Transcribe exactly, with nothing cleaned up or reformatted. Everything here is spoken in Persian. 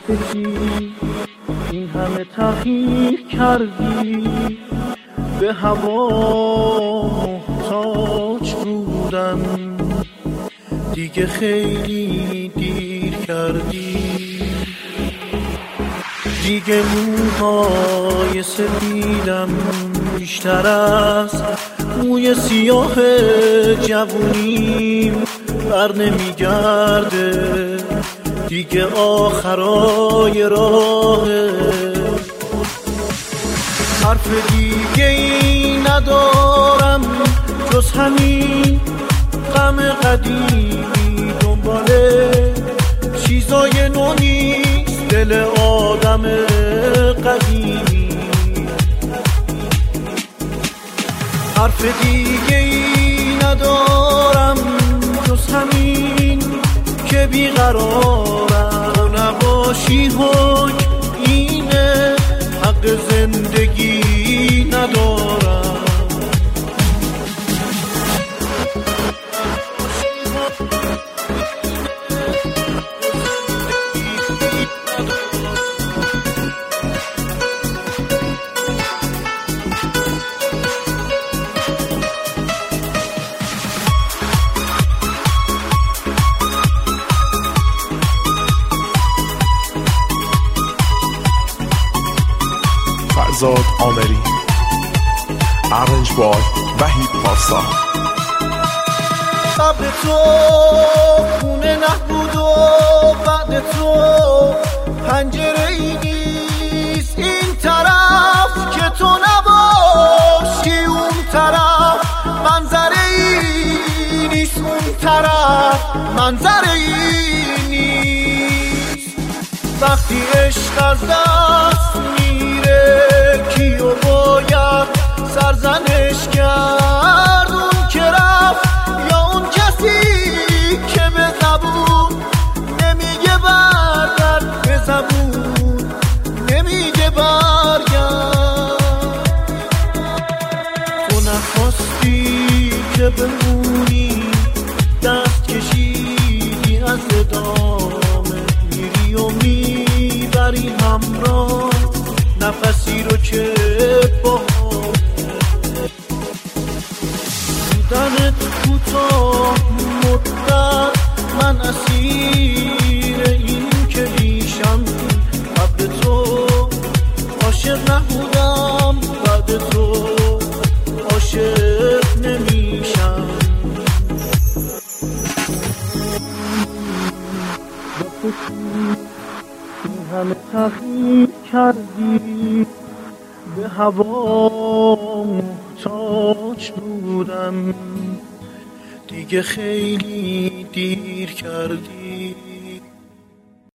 واسه چی این همه تغییر کردی؟ به هوا محتاج بودم، دیگه خیلی دیر کردی. دیگه موهای سفیدم بیشتر از موی سیاه جوونیم بر نمیگرده، دیگه آخرای راهه. حرف دیگه ای ندارم جز همین غم قدیمی، دنباله چیزای نو نیست دل آدم قدیمی. حرف دیگه ای ندارم جز همین که بیقرارم، تو نباشی حکم اینه، حق زندگی ندارم. فرزاد آمری، ارنج بای وحید پارسا. قبل تو خونه نبود و بعد تو پنجره ای نیست این طرف که تو نباشی، اون طرف منظره ای نیست، اون طرف منظره ای نیست. وقتی عشق از دست میره کیو باید سرزنش کرد؟ اون که رفت یا اون کسی که به زبون نمیگه برگرد، به زبون نمیگه برگرد. تو نخواستی که بمونی، دست کشیدی از ادامه، میری و میبری همراه نفسی رو که با بودنت کوتاه مدت، من اسیر این که بیشم. قبل تو عاشق نبودم، بعد تو عاشق نمیشم. این همه تغییر کردی، به هوا محتاج بودم، دیگه خیلی دیر کردی.